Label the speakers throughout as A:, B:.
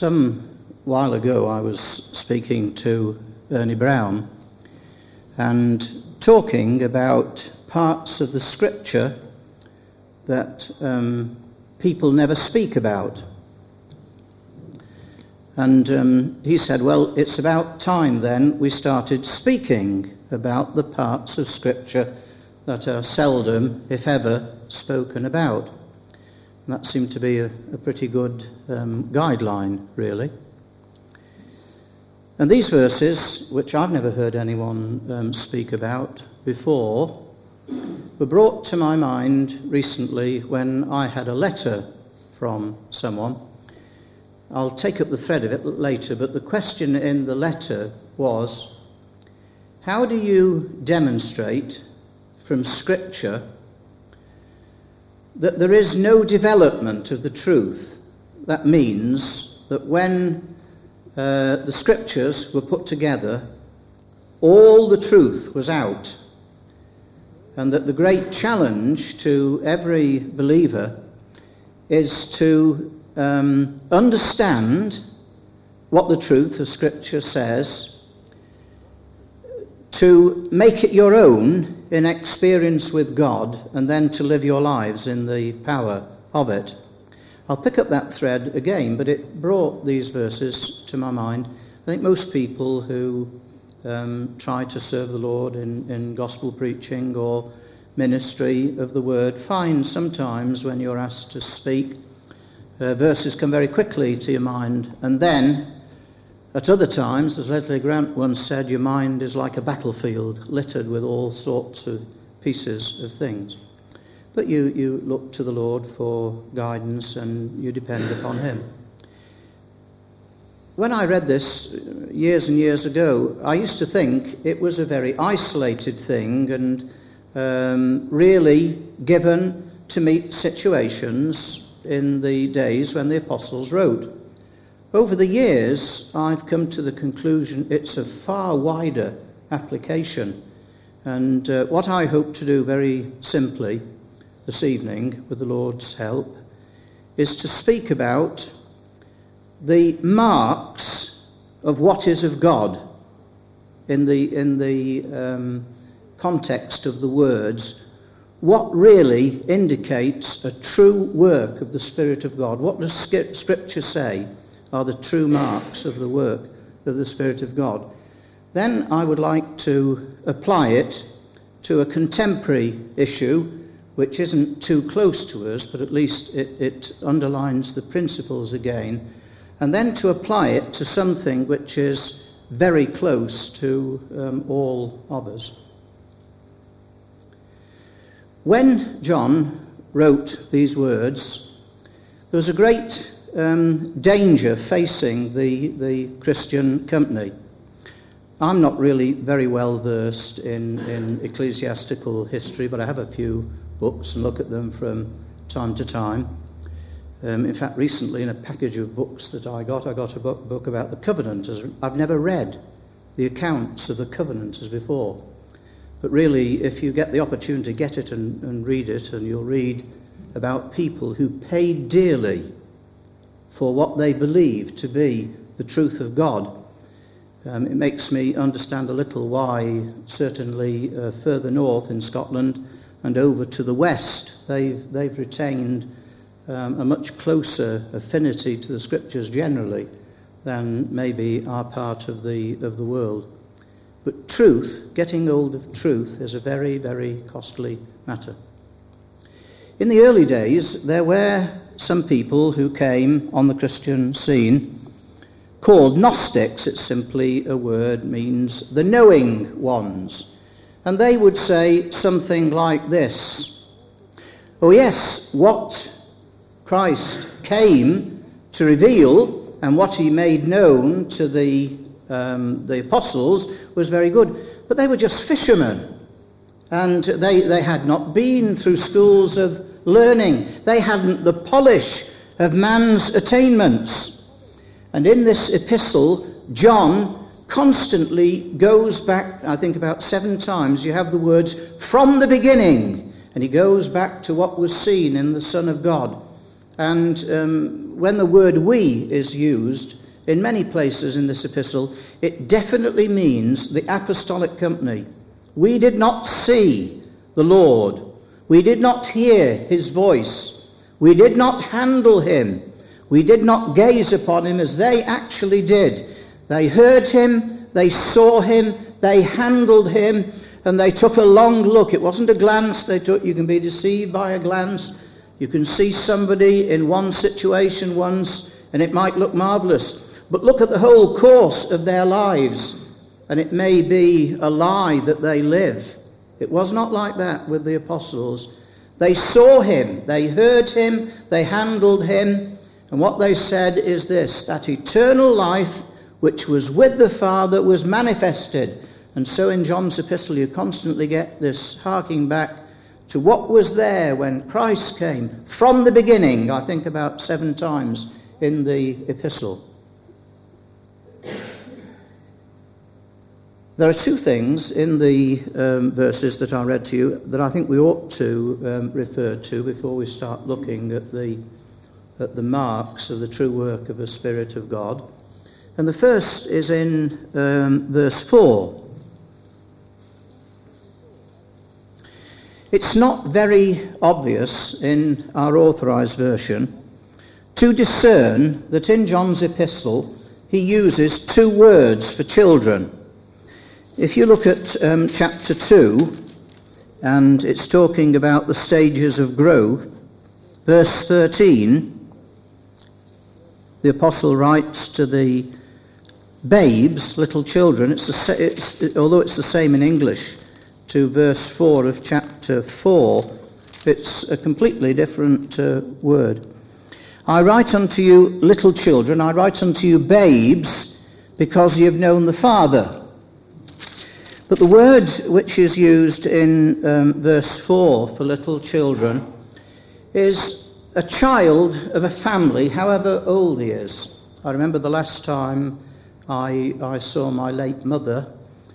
A: Some while ago I was speaking to Ernie Brown and talking about parts of the scripture that people never speak about. And he said, well, it's about time then we started speaking about the parts of scripture that are seldom, if ever, spoken about. And that seemed to be a pretty good guideline, really. And these verses, which I've never heard anyone speak about before, were brought to my mind recently when I had a letter from someone. I'll take up the thread of it later, but the question in the letter was, how do you demonstrate from Scripture that there is no development of the truth? That means that when the Scriptures were put together, all the truth was out, and that the great challenge to every believer is to understand what the truth of Scripture says, to make it your own in experience with God, and then to live your lives in the power of it. I'll pick up that thread again, but it brought these verses to my mind. I think most people who try to serve the Lord in gospel preaching or ministry of the word find sometimes when you're asked to speak, verses come very quickly to your mind, and then at other times, as Leslie Grant once said, your mind is like a battlefield littered with all sorts of pieces of things. But you look to the Lord for guidance and you depend upon him. When I read this years and years ago, I used to think it was a very isolated thing and really given to meet situations in the days when the apostles wrote. Over the years, I've come to the conclusion it's a far wider application. And what I hope to do very simply this evening, with the Lord's help, is to speak about the marks of what is of God in the context of the words. What really indicates a true work of the Spirit of God? What does Scripture say are the true marks of the work of the Spirit of God? Then I would like to apply it to a contemporary issue which isn't too close to us, but at least it underlines the principles again, and then to apply it to something which is very close to all of us. When John wrote these words, there was a great danger facing the Christian company. I'm not really very well versed in ecclesiastical history, but I have a few books and look at them from time to time. In fact, recently in a package of books that I got a book about the Covenanters. I've never read the accounts of the Covenanters before. But really, if you get the opportunity, get it and read it, and you'll read about people who paid dearly for what they believed to be the truth of God. It makes me understand a little why, certainly further north in Scotland and over to the west, they've retained a much closer affinity to the Scriptures generally than maybe our part of the world. But truth, getting hold of truth, is a very, very costly matter. In the early days, there were some people who came on the Christian scene called Gnostics. It's simply a word, means the knowing ones. And they would say something like this: oh yes, what Christ came to reveal and what he made known to the apostles was very good, but they were just fishermen, and they had not been through schools of learning. They hadn't the polish of man's attainments. And in this epistle, John constantly goes back, I think about 7 times, you have the words "from the beginning," and he goes back to what was seen in the Son of God. And when the word we is used in many places in this epistle, it definitely means the apostolic company. We did not see the Lord. We did not hear his voice. We did not handle him. We did not gaze upon him as they actually did. They heard him, they saw him, they handled him, and they took a long look. It wasn't a glance they took. You can be deceived by a glance. You can see somebody in one situation once, and it might look marvellous. But look at the whole course of their lives, and it may be a lie that they live. It was not like that with the apostles. They saw him, they heard him, they handled him, and what they said is this, that eternal life which was with the Father was manifested. And so in John's epistle you constantly get this harking back to what was there when Christ came from the beginning, I think about 7 times in the epistle. There are 2 things in the verses that I read to you that I think we ought to refer to before we start looking at the marks of the true work of the Spirit of God. And the first is in verse 4. It's not very obvious in our authorized version to discern that in John's epistle he uses 2 words for children. If you look at chapter 2, and it's talking about the stages of growth, verse 13, the apostle writes to the babes, little children, although it's the same in English, to verse 4 of chapter 4, it's a completely different word. I write unto you, little children, I write unto you, babes, because ye have known the Father. But the word which is used in verse 4 for little children is a child of a family, however old he is. I remember the last time I saw my late mother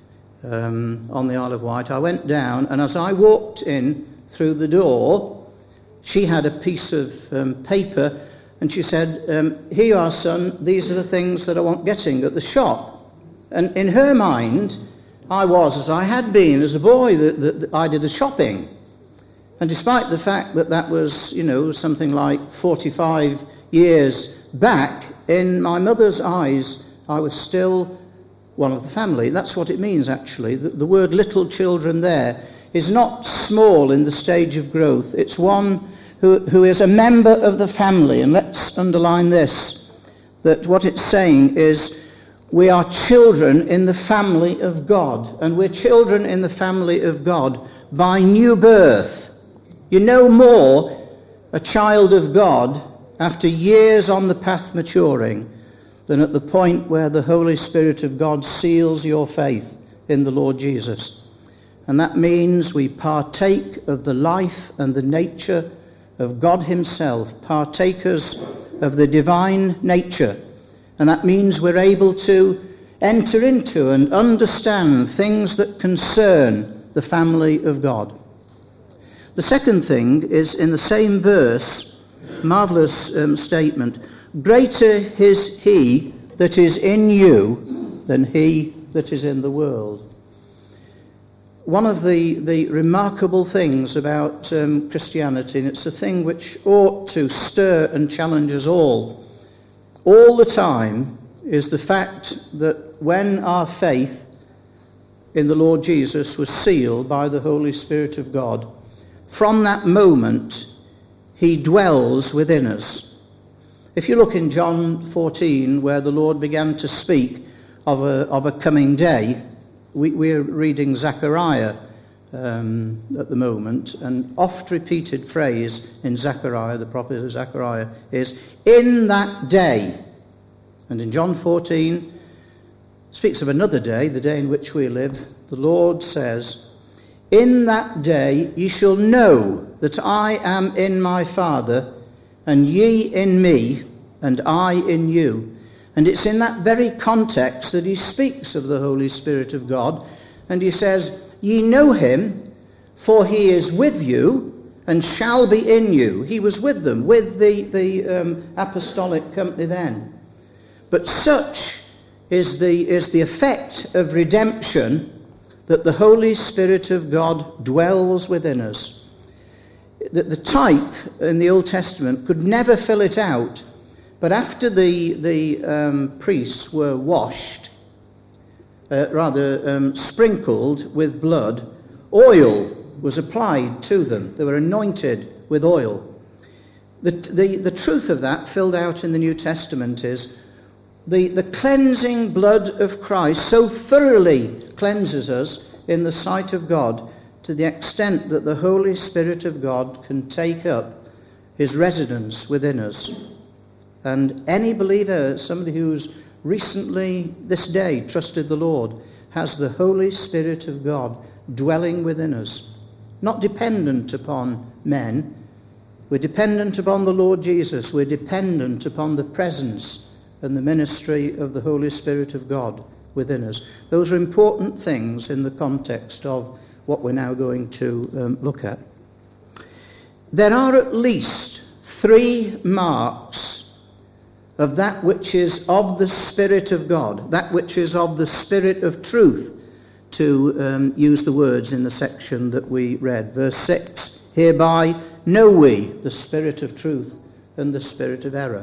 A: on the Isle of Wight. I went down, and as I walked in through the door, she had a piece of paper, and she said, here you are, son, these are the things that I want getting at the shop. And in her mind, I was, as I had been as a boy, that I did the shopping. And despite the fact that that was, something like 45 years back, in my mother's eyes, I was still one of the family. That's what it means, actually. The word little children there is not small in the stage of growth. It's one who is a member of the family. And let's underline this, that what it's saying is we are children in the family of God. And we're children in the family of God by new birth. You're no more a child of God after years on the path maturing than at the point where the Holy Spirit of God seals your faith in the Lord Jesus. And that means we partake of the life and the nature of God himself, partakers of the divine nature. And that means we're able to enter into and understand things that concern the family of God. The second thing is in the same verse, marvellous statement, greater is he that is in you than he that is in the world. One of the remarkable things about Christianity, and it's a thing which ought to stir and challenge us all the time, is the fact that when our faith in the Lord Jesus was sealed by the Holy Spirit of God, from that moment he dwells within us. If you look in John 14, where the Lord began to speak of a coming day, we're reading Zechariah at the moment, an oft-repeated phrase in Zechariah, the prophet of Zechariah, is, in that day. And in John 14, speaks of another day, the day in which we live. The Lord says, in that day ye shall know that I am in my Father, and ye in me, and I in you. And it's in that very context that he speaks of the Holy Spirit of God. And he says, ye know him, for he is with you, and shall be in you. He was with them, with the apostolic company then. But such is the effect of redemption, that the Holy Spirit of God dwells within us. The type in the Old Testament could never fill it out, but after the priests were washed, sprinkled with blood, oil was applied to them. They were anointed with oil. The truth of that, filled out in the New Testament, is the cleansing blood of Christ so thoroughly cleanses us in the sight of God, to the extent that the Holy Spirit of God can take up his residence within us. And any believer, somebody who's recently this day trusted the Lord, has the Holy Spirit of God dwelling within us. Not dependent upon men. We're dependent upon the Lord Jesus. We're dependent upon the presence and the ministry of the Holy Spirit of God within us. Those are important things in the context of what we're now going to look at. There are at least 3 marks of that which is of the Spirit of God, that which is of the Spirit of truth, to use the words in the section that we read. Verse 6, hereby know we the spirit of truth and the spirit of error.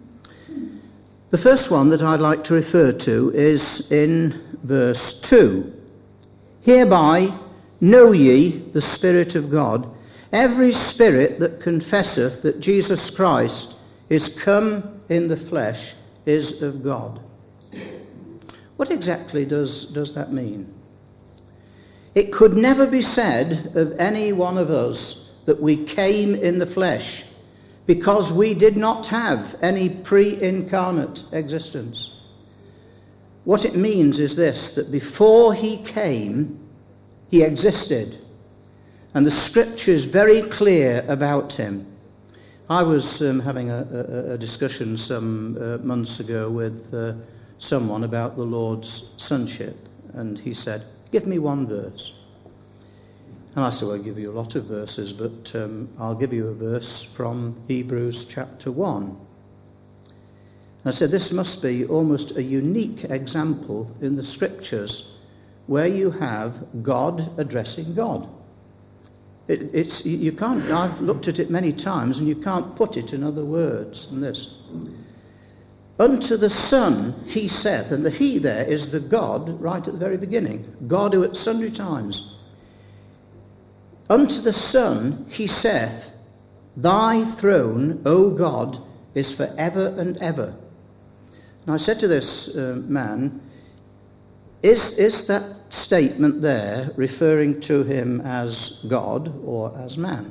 A: The first one that I'd like to refer to is in verse 2. Hereby know ye the Spirit of God. Every spirit that confesseth that Jesus Christ is come in the flesh is of God. What exactly does that mean? It could never be said of any one of us that we came in the flesh, because we did not have any pre-incarnate existence. What it means is this, that before he came, he existed. And the scripture is very clear about him. I was having a discussion some months ago with someone about the Lord's sonship, and he said, give me one verse. And I said, well, I'll give you a lot of verses, but I'll give you a verse from Hebrews chapter 1. And I said, this must be almost a unique example in the scriptures where you have God addressing God. You can't. I've looked at it many times, and you can't put it in other words than this. Unto the Son he saith, and the he there is the God right at the very beginning, God who at sundry times. Unto the Son he saith, thy throne, O God, is for ever and ever. And I said to this man, is that statement there referring to him as God or as man?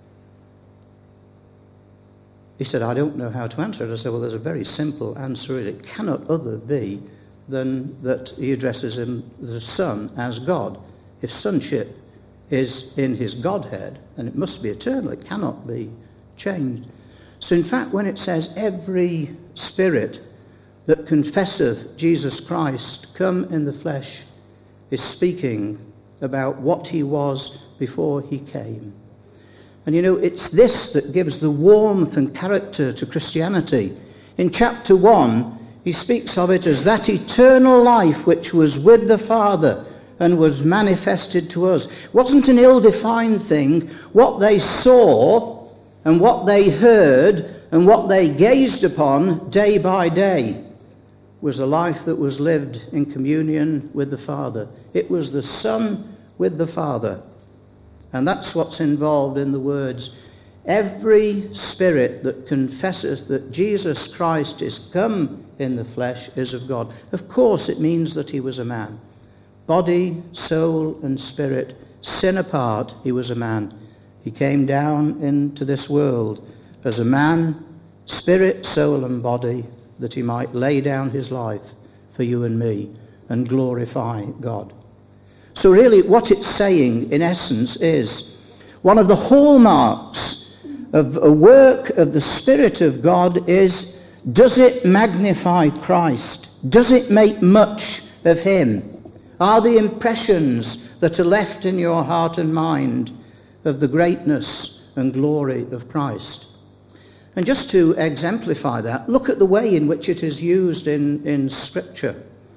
A: He said, I don't know how to answer it. I said, well, there's a very simple answer. It cannot other be than that he addresses him, the Son, as God. If sonship is in his Godhead, then it must be eternal. It cannot be changed. So in fact, when it says every spirit that confesseth Jesus Christ come in the flesh, is speaking about what he was before he came. And you know, it's this that gives the warmth and character to Christianity. In chapter 1, he speaks of it as that eternal life which was with the Father and was manifested to us. It wasn't an ill-defined thing. What they saw and what they heard and what they gazed upon day by day was a life that was lived in communion with the Father. It was the Son with the Father. And that's what's involved in the words, every spirit that confesses that Jesus Christ is come in the flesh is of God. Of course, it means that he was a man. Body, soul, and spirit, sin apart, he was a man. He came down into this world as a man, spirit, soul, and body, that he might lay down his life for you and me and glorify God. So really what it's saying in essence is one of the hallmarks of a work of the Spirit of God is, does it magnify Christ? Does it make much of him? Are the impressions that are left in your heart and mind of the greatness and glory of Christ. And just to exemplify that, look at the way in which it is used in Scripture.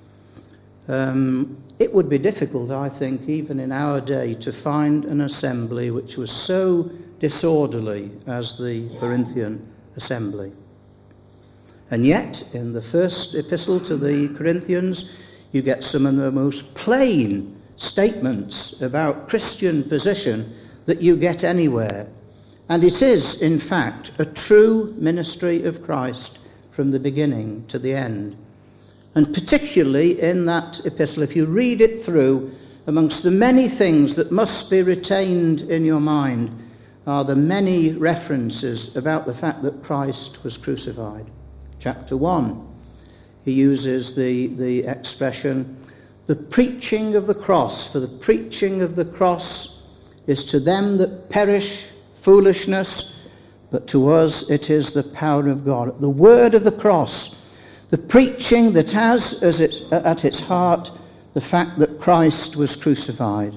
A: It would be difficult, I think, even in our day, to find an assembly which was so disorderly as the Corinthian assembly. And yet, in the first epistle to the Corinthians, you get some of the most plain statements about Christian position that you get anywhere. And it is, in fact, a true ministry of Christ from the beginning to the end. And particularly in that epistle, if you read it through, amongst the many things that must be retained in your mind are the many references about the fact that Christ was crucified. Chapter 1, he uses the expression, the preaching of the cross, for the preaching of the cross is to them that perish foolishness, but to us it is the power of God. The word of the cross, the preaching that has as at its heart the fact that Christ was crucified.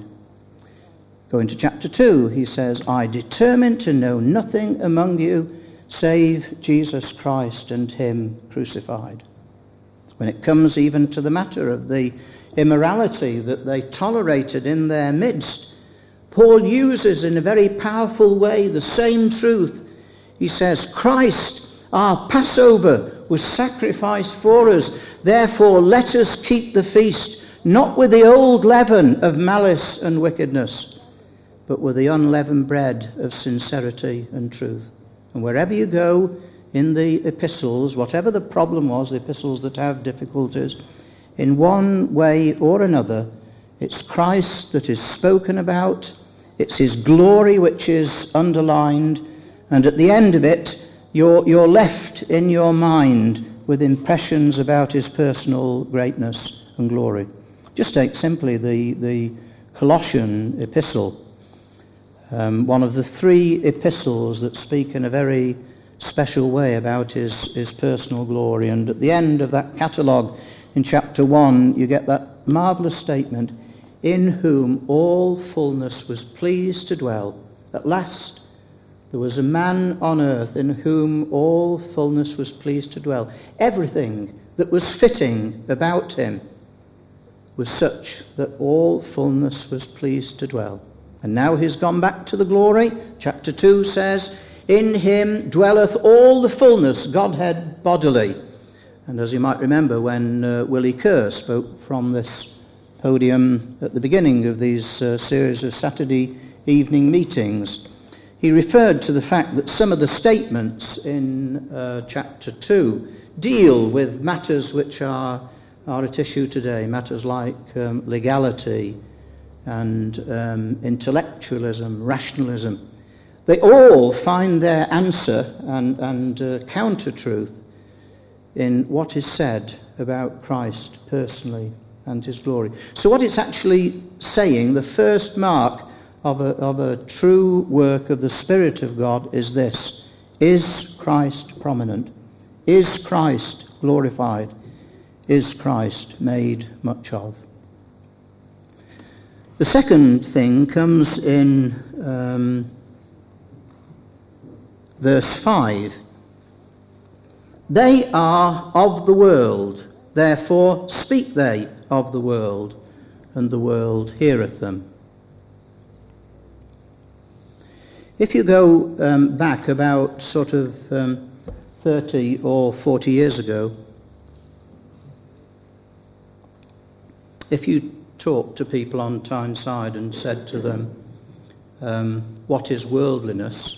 A: Going to chapter 2, he says, I determined to know nothing among you save Jesus Christ and him crucified. When it comes even to the matter of the immorality that they tolerated in their midst, Paul uses in a very powerful way the same truth. He says, Christ, our Passover, was sacrificed for us. Therefore, let us keep the feast, not with the old leaven of malice and wickedness, but with the unleavened bread of sincerity and truth. And wherever you go in the epistles, whatever the problem was, the epistles that have difficulties, in one way or another, it's Christ that is spoken about, it's his glory which is underlined, and at the end of it, you're left in your mind with impressions about his personal greatness and glory. Just take simply the Colossian epistle, one of the three epistles that speak in a very special way about his personal glory. And at the end of that catalogue, in chapter 1, you get that marvellous statement, in whom all fullness was pleased to dwell. At last, there was a man on earth in whom all fullness was pleased to dwell. Everything that was fitting about him was such that all fullness was pleased to dwell. And now he's gone back to the glory. Chapter 2 says, in him dwelleth all the fullness, Godhead bodily. And as you might remember, when Willie Kerr spoke from this podium at the beginning of these series of Saturday evening meetings, he referred to the fact that some of the statements in chapter 2 deal with matters which are at issue today, matters like legality and intellectualism, rationalism. They all find their answer and counter-truth in what is said about Christ personally and his glory. So what it's actually saying, the first mark of a true work of the Spirit of God is this: is Christ prominent? Is Christ glorified? Is Christ made much of? The second thing comes in verse 5. They are of the world, therefore speak they of the world, and the world heareth them. If you go back about sort of 30 or 40 years ago, if you talked to people on Tyneside and said to them, what is worldliness?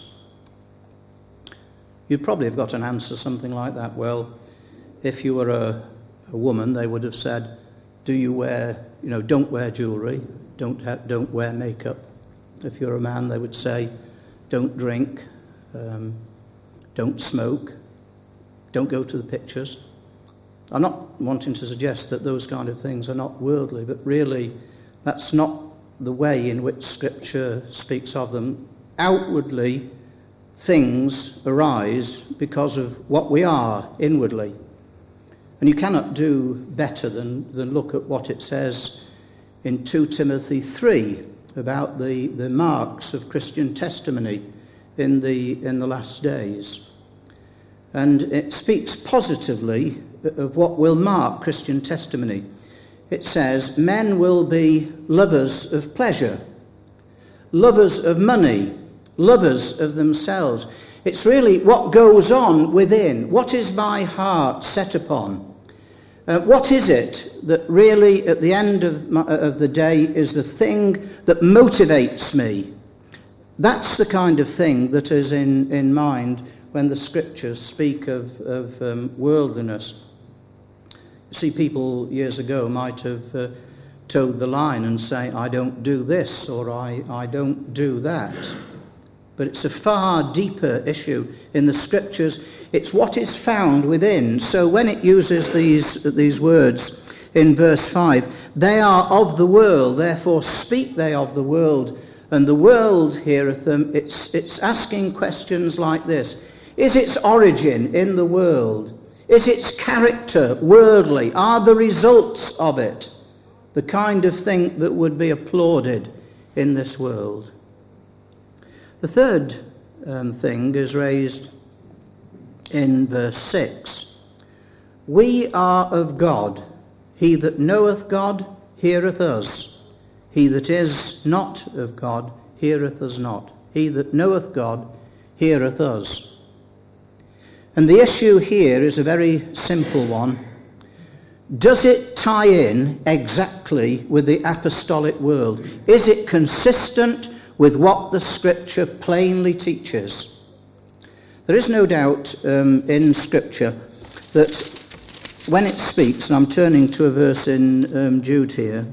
A: You'd probably have got an answer something like that. Well, if you were a woman, they would have said, do you wear, don't wear jewellery, don't wear makeup. If you're a man, they would say, don't drink, don't smoke, don't go to the pictures. I'm not wanting to suggest that those kind of things are not worldly, but really that's not the way in which Scripture speaks of them. Outwardly, things arise because of what we are inwardly. And you cannot do better than look at what it says in 2 Timothy 3 about the marks of Christian testimony in the last days. And it speaks positively of what will mark Christian testimony. It says, men will be lovers of pleasure, lovers of money, lovers of themselves. It's really what goes on within. What is my heart set upon? What is it that really at the end of the day is the thing that motivates me? That's the kind of thing that is in mind when the scriptures speak of worldliness. You see, people years ago might have towed the line and say, I don't do this or I don't do that. But it's a far deeper issue in the scriptures. It's what is found within. So when it uses these words in verse 5, they are of the world, therefore speak they of the world, and the world heareth them. It's asking questions like this. Is its origin in the world? Is its character worldly? Are the results of it the kind of thing that would be applauded in this world? The third thing is raised in verse 6. We are of God. He that knoweth God heareth us. He that is not of God heareth us not. He that knoweth God heareth us. And the issue here is a very simple one. Does it tie in exactly with the apostolic world? Is it consistent with what the scripture plainly teaches? There is no doubt in scripture that when it speaks, and I'm turning to a verse in Jude here,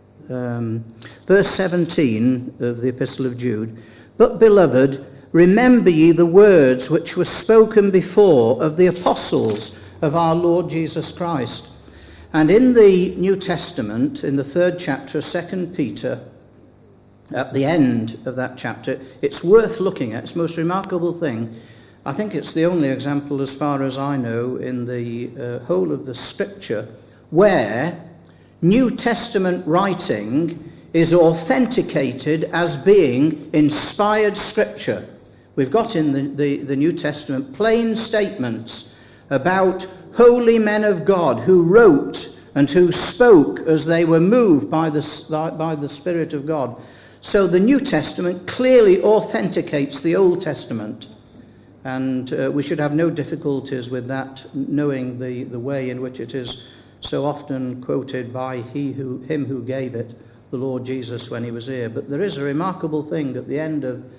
A: verse 17 of the Epistle of Jude, but beloved, remember ye the words which were spoken before of the apostles of our Lord Jesus Christ. And in the New Testament, in the 3rd chapter of 2 Peter, at the end of that chapter, it's worth looking at. It's the most remarkable thing. I think it's the only example, as far as I know, in the whole of the scripture, where New Testament writing is authenticated as being inspired scripture. We've got in the New Testament plain statements about holy men of God who wrote and who spoke as they were moved by the Spirit of God. So the New Testament clearly authenticates the Old Testament. And we should have no difficulties with that, knowing the way in which it is so often quoted by him who gave it, the Lord Jesus, when he was here. But there is a remarkable thing at the end of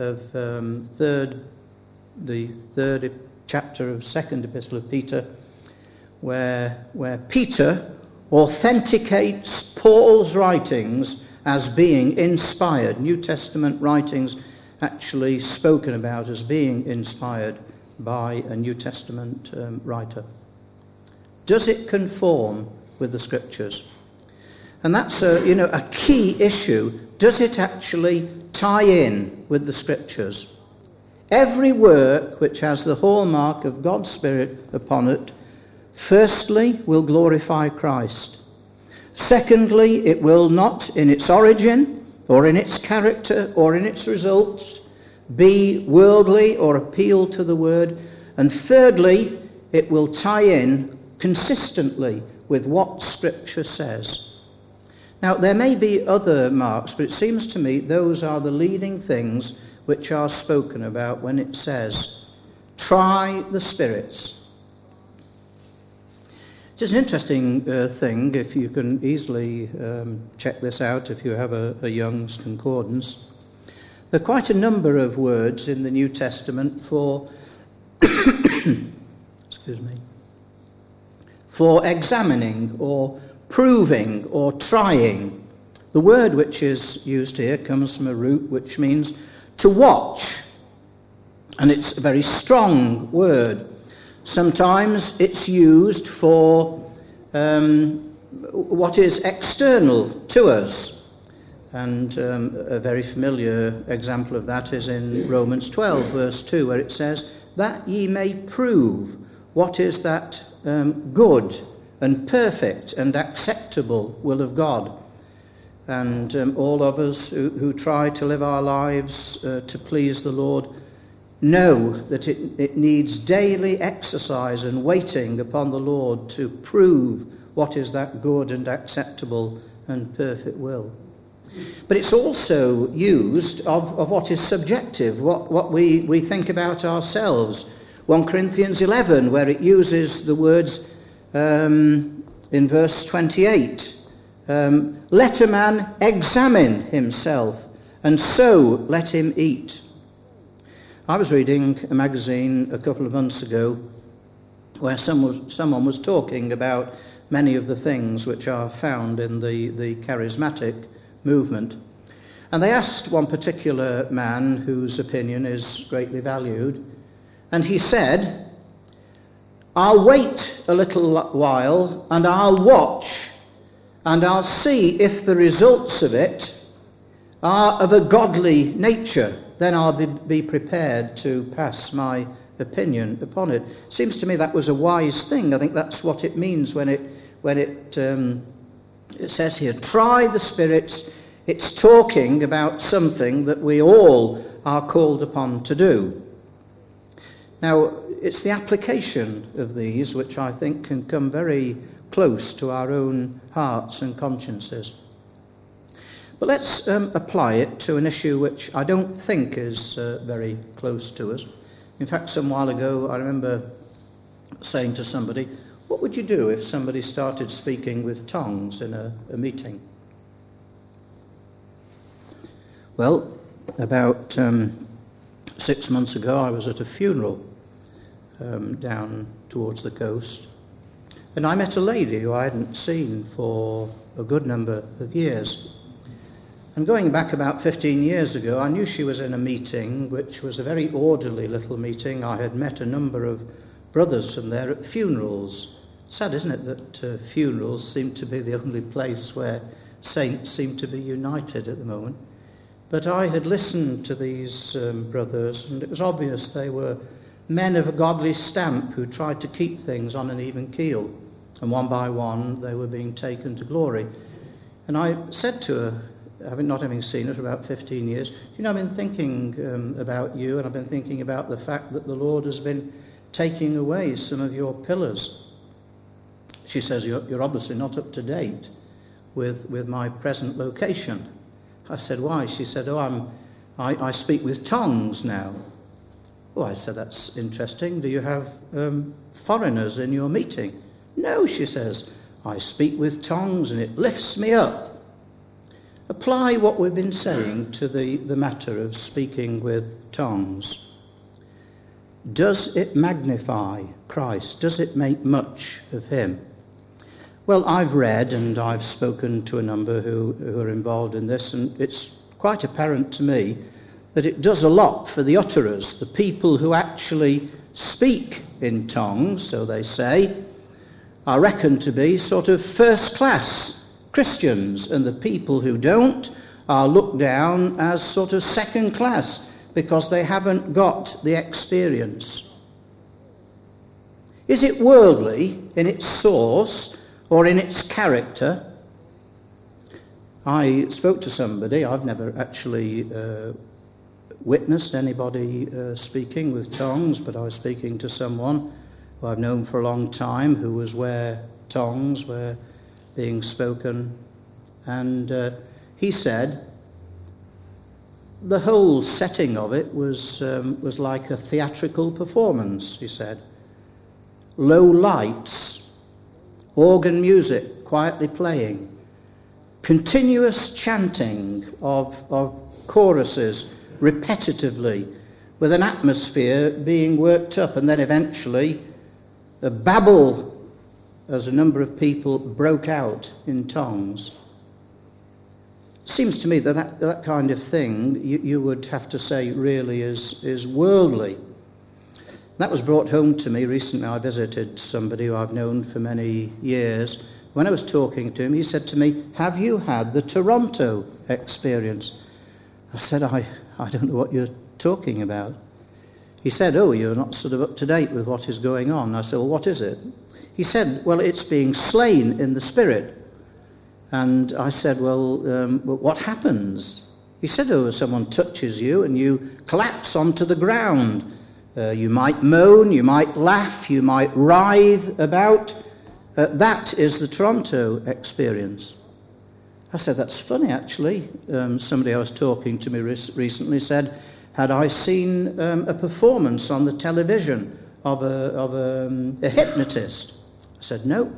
A: the third chapter of 2nd Epistle of Peter, where Peter authenticates Paul's writings as being inspired. New Testament writings actually spoken about as being inspired by a New Testament writer. Does it conform with the scriptures? And that's a key issue. Does it actually tie in with the scriptures? Every work which has the hallmark of God's Spirit upon it, firstly, will glorify Christ. Secondly, it will not, in its origin, or in its character, or in its results, be worldly or appeal to the word. And thirdly, it will tie in consistently with what Scripture says. Now, there may be other marks, but it seems to me those are the leading things which are spoken about when it says, try the spirits. It is an interesting thing, if you can easily check this out if you have a Young's Concordance. There are quite a number of words in the New Testament for for examining or proving or trying. The word which is used here comes from a root which means to watch, and it's a very strong word. Sometimes it's used for what is external to us, and a very familiar example of that is in Romans 12 verse 2, where it says, that ye may prove what is that good and perfect and acceptable will of God. And all of us who try to live our lives to please the Lord know that it needs daily exercise and waiting upon the Lord to prove what is that good and acceptable and perfect will. But it's also used of what is subjective, what we think about ourselves. 1 Corinthians 11, where it uses the words in verse 28, let a man examine himself, and so let him eat. I was reading a magazine a couple of months ago where someone was talking about many of the things which are found in the charismatic movement. And they asked one particular man whose opinion is greatly valued, and he said, I'll wait a little while and I'll watch and I'll see if the results of it are of a godly nature. Then I'll be prepared to pass my opinion upon it. Seems to me that was a wise thing. I think that's what it means when it says here, try the spirits. It's talking about something that we all are called upon to do. Now, it's the application of these which I think can come very close to our own hearts and consciences. But let's apply it to an issue which I don't think is very close to us. In fact, some while ago, I remember saying to somebody, what would you do if somebody started speaking with tongues in a meeting? Well, about 6 months ago, I was at a funeral down towards the coast, and I met a lady who I hadn't seen for a good number of years. And going back about 15 years ago, I knew she was in a meeting which was a very orderly little meeting. I had met a number of brothers from there at funerals. Sad, isn't it, that funerals seem to be the only place where saints seem to be united at the moment. But I had listened to these brothers, and it was obvious they were men of a godly stamp who tried to keep things on an even keel. And one by one, they were being taken to glory. And I said to her, not having seen her for about 15 years, you know, I've been thinking about you, and I've been thinking about the fact that the Lord has been taking away some of your pillars. She says, you're obviously not up to date with my present location. I said, why? She said, I speak with tongues now. Oh, I said, that's interesting. Do you have foreigners in your meeting? No, she says, I speak with tongues and it lifts me up. Apply what we've been saying to the matter of speaking with tongues. Does it magnify Christ? Does it make much of him? Well, I've read and I've spoken to a number who are involved in this, and it's quite apparent to me that it does a lot for the utterers, the people who actually speak in tongues, so they say, are reckoned to be sort of first-class Christians, and the people who don't are looked down as sort of second class because they haven't got the experience. Is it worldly in its source or in its character? I spoke to somebody. I've never actually witnessed anybody speaking with tongues, but I was speaking to someone who I've known for a long time who was where tongues were being spoken, and he said the whole setting of it was like a theatrical performance. He said, low lights, organ music quietly playing, continuous chanting of choruses repetitively, with an atmosphere being worked up, and then eventually a babble as a number of people broke out in tongues. Seems to me that kind of thing you would have to say really is worldly. That was brought home to me recently. I visited somebody who I've known for many years. When I was talking to him, he said to me, have you had the Toronto experience? I said, I don't know what you're talking about. He said, oh, you're not sort of up to date with what is going on. I said, well, what is it? He said, well, it's being slain in the spirit. And I said, well, what happens? He said, someone touches you and you collapse onto the ground. You might moan, you might laugh, you might writhe about. That is the Toronto experience. I said, that's funny, actually. Somebody I was talking to me recently said, had I seen a performance on the television of a hypnotist? I said, no.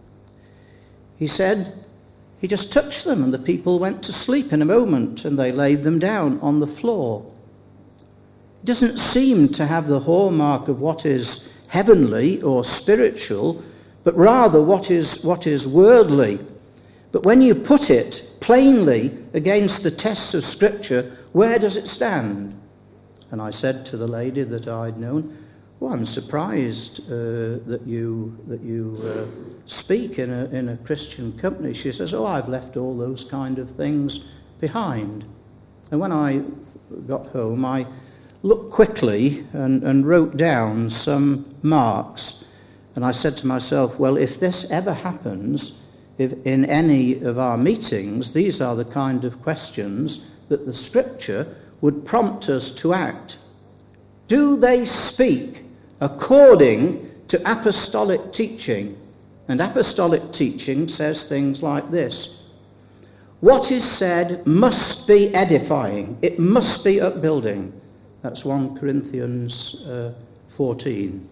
A: He said, he just touched them and the people went to sleep in a moment and they laid them down on the floor. It doesn't seem to have the hallmark of what is heavenly or spiritual, but rather what is worldly. But when you put it plainly against the tests of Scripture, where does it stand? And I said to the lady that I'd known, well, I'm surprised that you speak in a Christian company. She says, I've left all those kind of things behind. And when I got home, I looked quickly and wrote down some marks. And I said to myself, well, if this ever happens, if in any of our meetings, these are the kind of questions that the Scripture would prompt us to act. Do they speak according to apostolic teaching? And apostolic teaching says things like this. What is said must be edifying. It must be upbuilding. That's 1 Corinthians 14.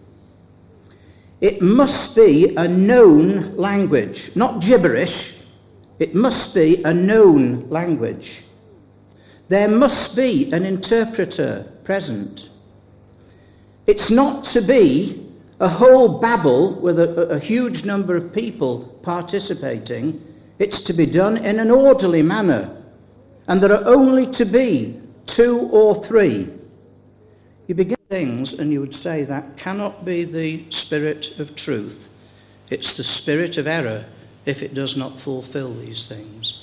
A: It must be a known language, not gibberish. It must be a known language. There must be an interpreter present. It's not to be a whole babble with a huge number of people participating. It's to be done in an orderly manner. And there are only to be 2 or 3. You begin things and you would say that cannot be the spirit of truth. It's the spirit of error if it does not fulfill these things.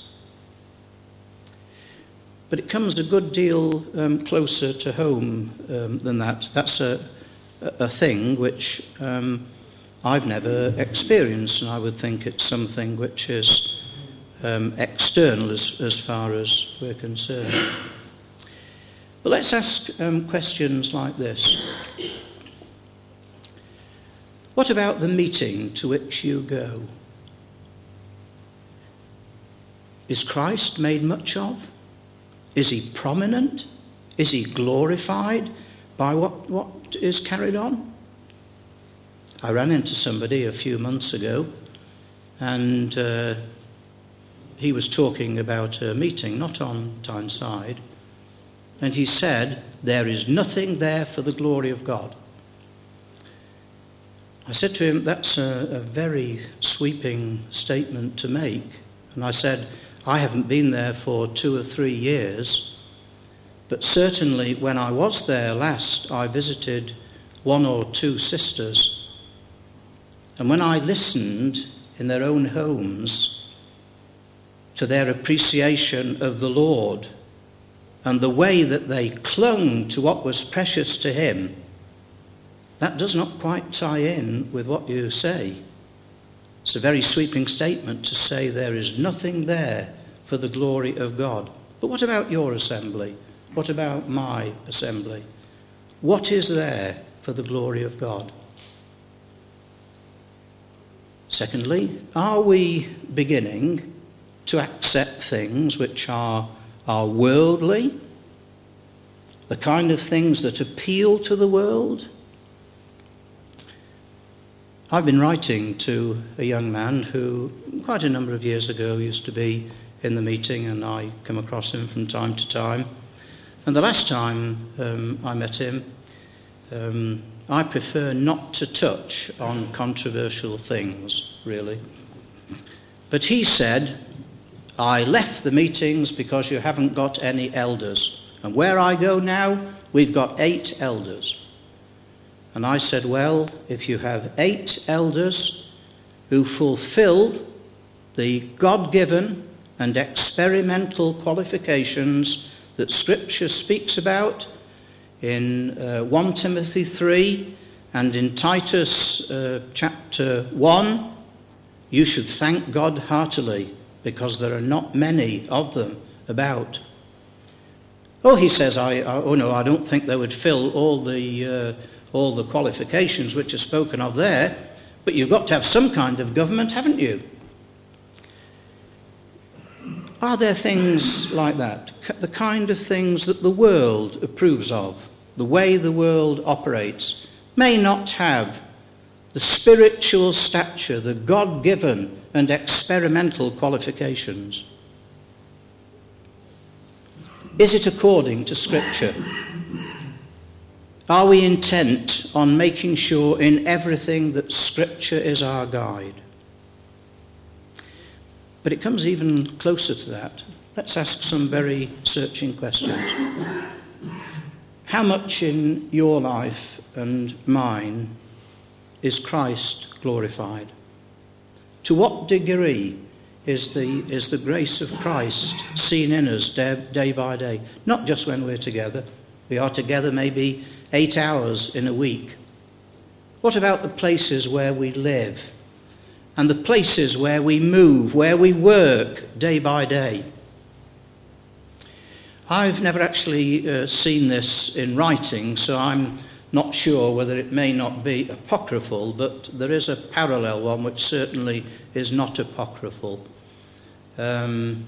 A: But it comes a good deal closer to home than that. That's a thing which I've never experienced, and I would think it's something which is external as far as we're concerned. But let's ask questions like this. What about the meeting to which you go? Is Christ made much of? Is he prominent? Is he glorified by what is carried on? I ran into somebody a few months ago, and he was talking about a meeting, not on Tyneside, and he said, there is nothing there for the glory of God. I said to him, that's a very sweeping statement to make. And I said, I haven't been there for 2 or 3 years, but certainly when I was there last, I visited 1 or 2 sisters. And when I listened in their own homes to their appreciation of the Lord and the way that they clung to what was precious to him, that does not quite tie in with what you say. It's a very sweeping statement to say there is nothing there for the glory of God. But what about your assembly? What about my assembly? What is there for the glory of God? Secondly, are we beginning to accept things which are worldly, the kind of things that appeal to the world? I've been writing to a young man who quite a number of years ago used to be in the meeting, and I come across him from time to time. And the last time I met him, I prefer not to touch on controversial things, really. But he said, I left the meetings because you haven't got any elders. And where I go now, we've got 8 elders. And I said, well, if you have 8 elders who fulfill the God-given and experimental qualifications that Scripture speaks about in 1 Timothy 3 and in Titus chapter 1, you should thank God heartily, because there are not many of them about. Oh, he says, I don't think they would fill all the qualifications which are spoken of there, but you've got to have some kind of government, haven't you? Are there things like that? The kind of things that the world approves of, the way the world operates, may not have the spiritual stature, the God-given and experimental qualifications. Is it according to Scripture? Are we intent on making sure in everything that Scripture is our guide? But it comes even closer to that. Let's ask some very searching questions. How much in your life and mine is Christ glorified? To what degree is the grace of Christ seen in us day by day? Not just when we're together. We are together maybe 8 hours in a week. What about the places where we live and the places where we move, where we work day by day? I've never actually seen this in writing, so I'm not sure whether it may not be apocryphal, but there is a parallel one which certainly is not apocryphal. When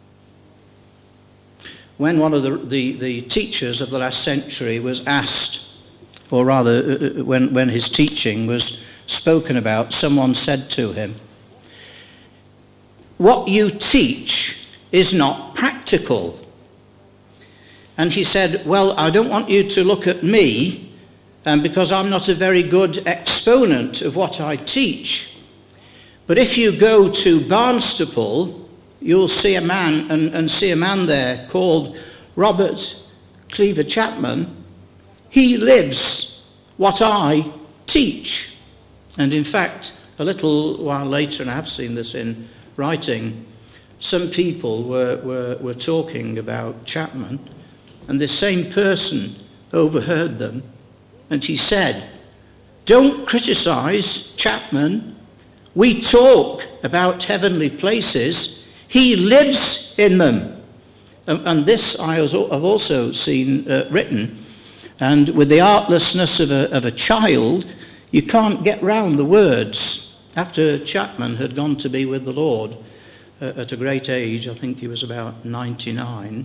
A: one of the teachers of the last century was asked, or rather when his teaching was spoken about, someone said to him, "What you teach is not practical." And he said, "Well, I don't want you to look at me, because I'm not a very good exponent of what I teach. But if you go to Barnstaple, you'll see a man and see a man there called Robert Cleaver Chapman. He lives what I teach." And in fact, a little while later, and I have seen this in writing, some people were talking about Chapman, and this same person overheard them, and he said, "Don't criticize Chapman. We talk about heavenly places. He lives in them." And this I have also seen written. And with the artlessness of a child, you can't get round the words. After Chapman had gone to be with the Lord at a great age, I think he was about 99,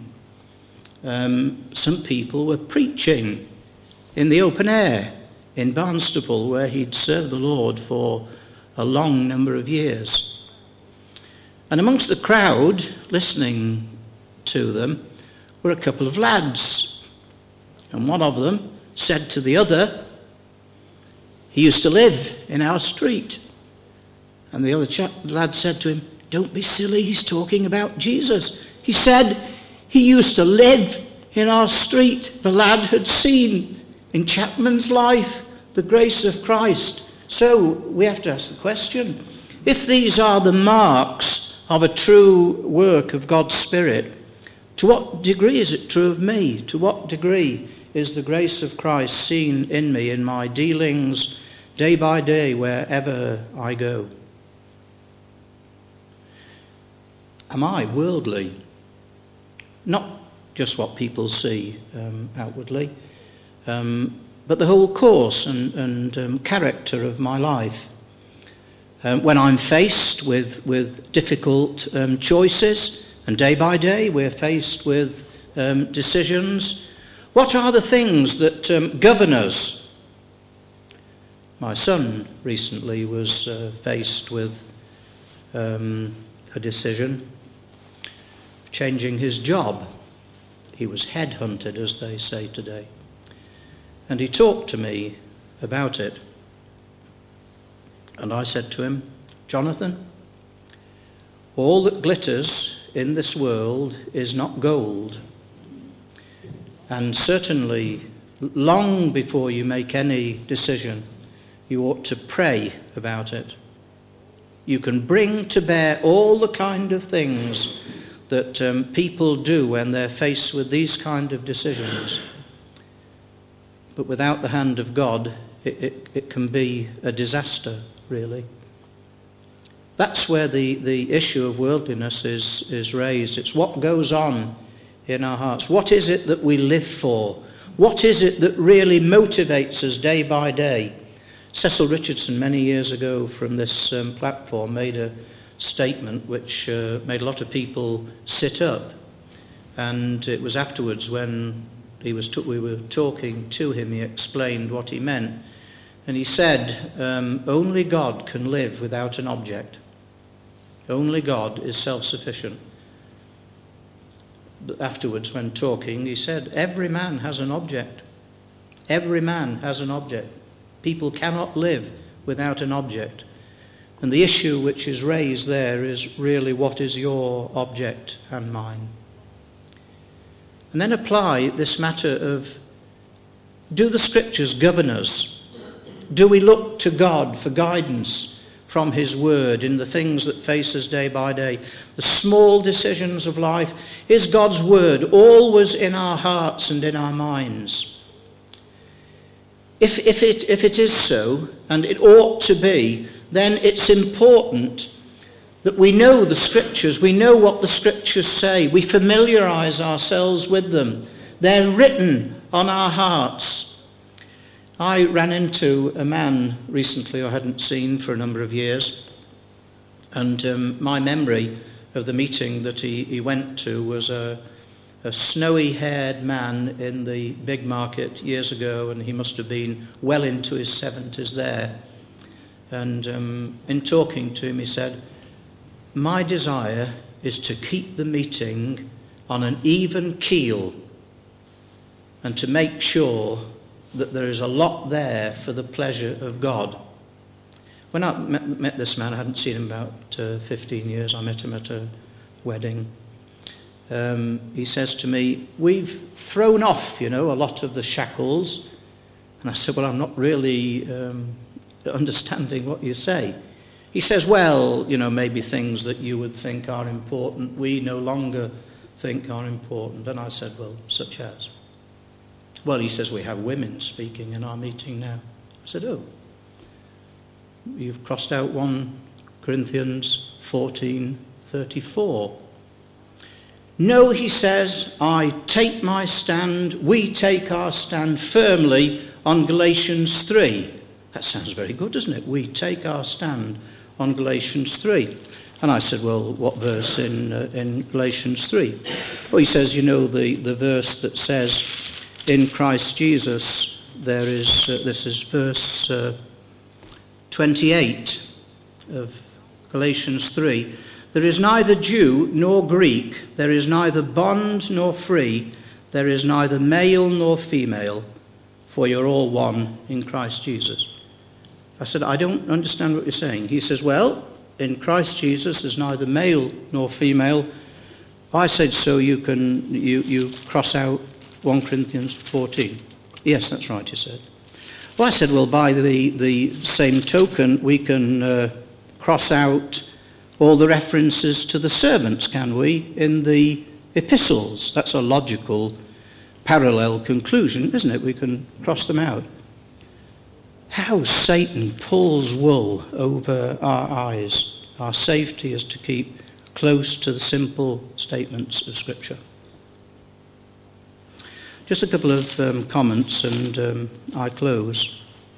A: some people were preaching in the open air in Barnstaple, where he'd served the Lord for a long number of years. And amongst the crowd listening to them were a couple of lads. And one of them said to the other, "He used to live in our street." And the other lad said to him, "Don't be silly, he's talking about Jesus. He said he used to live in our street." The lad had seen in Chapman's life the grace of Christ. So we have to ask the question, if these are the marks of a true work of God's Spirit, to what degree is it true of me? To what degree is the grace of Christ seen in me in my dealings day by day wherever I go? Am I worldly? Not just what people see outwardly, but the whole course and character of my life. When I'm faced with difficult choices, and day by day we're faced with decisions, what are the things that govern us? My son recently was faced with a decision of changing his job. He was headhunted, as they say today. And he talked to me about it. And I said to him, "Jonathan, all that glitters in this world is not gold. And certainly, long before you make any decision, you ought to pray about it. You can bring to bear all the kind of things that people do when they're faced with these kind of decisions. But without the hand of God, it can be a disaster, really." That's where the issue of worldliness is raised. It's what goes on in our hearts? What is it that we live for? What is it that really motivates us day by day? Cecil Richardson, many years ago from this platform, made a statement which made a lot of people sit up. And it was afterwards when we were talking to him, he explained what he meant. And he said, only God can live without an object. Only God is self-sufficient. But afterwards, when talking, he said, every man has an object. Every man has an object. People cannot live without an object. And the issue which is raised there is really, what is your object and mine? And then apply this matter of, do the Scriptures govern us? Do we look to God for guidance from his word in the things that face us day by day? The small decisions of life. Is God's word always in our hearts and in our minds? If it is so, and it ought to be, then it's important that we know the Scriptures, we know what the Scriptures say, we familiarise ourselves with them. They're written on our hearts. I ran into a man recently I hadn't seen for a number of years, and my memory of the meeting that he went to was a snowy-haired man in the big market years ago, and he must have been well into his 70s there. And in talking to him, he said, my desire is to keep the meeting on an even keel and to make sure that there is a lot there for the pleasure of God. When I met this man, I hadn't seen him about 15 years. I met him at a wedding. He says to me, we've thrown off, a lot of the shackles. And I said, well, I'm not really understanding what you say. He says, well, maybe things that you would think are important, we no longer think are important. And I said, well, such as? Well, he says, we have women speaking in our meeting now. I said, oh, you've crossed out 1 Corinthians 14:34. No, he says, I take my stand, we take our stand firmly on Galatians 3. That sounds very good, doesn't it? We take our stand on Galatians 3. And I said, well, what verse in Galatians 3? Well, he says, the verse that says, in Christ Jesus, there is, this is verse 28 of Galatians 3. There is neither Jew nor Greek, there is neither bond nor free, there is neither male nor female, for you're all one in Christ Jesus. I said, I don't understand what you're saying. He says, well, in Christ Jesus there's neither male nor female. I said, so you cross out 1 Corinthians 14. Yes, that's right, he said. Well, I said, well, by the same token, we can cross out all the references to the servants, can we, in the epistles? That's a logical parallel conclusion, isn't it? We can cross them out. How Satan pulls wool over our eyes. Our safety is to keep close to the simple statements of Scripture. Just a couple of comments and I close.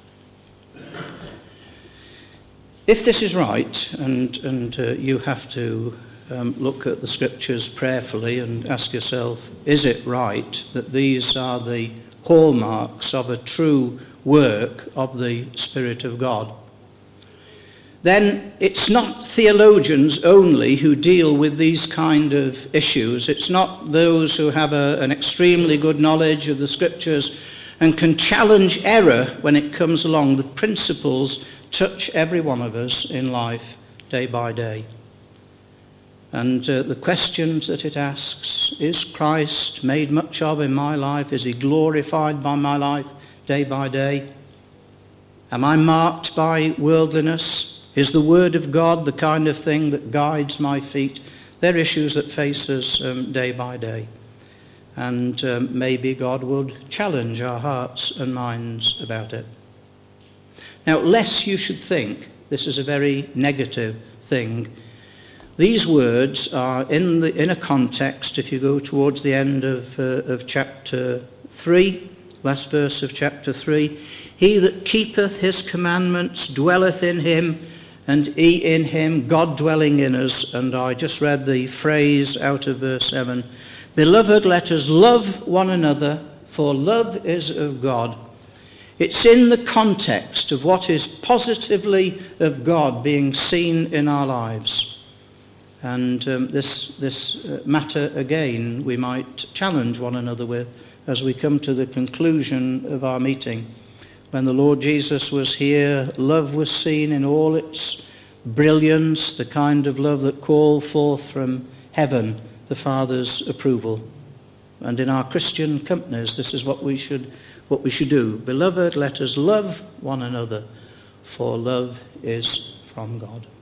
A: If this is right, and you have to look at the Scriptures prayerfully and ask yourself, is it right that these are the hallmarks of a true work of the Spirit of God? Then it's not theologians only who deal with these kind of issues. It's not those who have an extremely good knowledge of the Scriptures and can challenge error when it comes along. The principles touch every one of us in life day by day. And the questions that it asks, is Christ made much of in my life? Is he glorified by my life day by day? Am I marked by worldliness? Is the Word of God the kind of thing that guides my feet? They're issues that face us day by day. And maybe God would challenge our hearts and minds about it. Now, lest you should think this is a very negative thing, These words are in a context, if you go towards the end of chapter 3, last verse of chapter 3, he that keepeth his commandments dwelleth in him, and he in him, God dwelling in us. And I just read the phrase out of verse 7, Beloved, let us love one another, for love is of God. It's in the context of what is positively of God being seen in our lives. And this matter, again, we might challenge one another with as we come to the conclusion of our meeting. When the Lord Jesus was here, love was seen in all its brilliance, the kind of love that called forth from heaven the Father's approval. And in our Christian companies, this is what we should do. Beloved, let us love one another, for love is from God.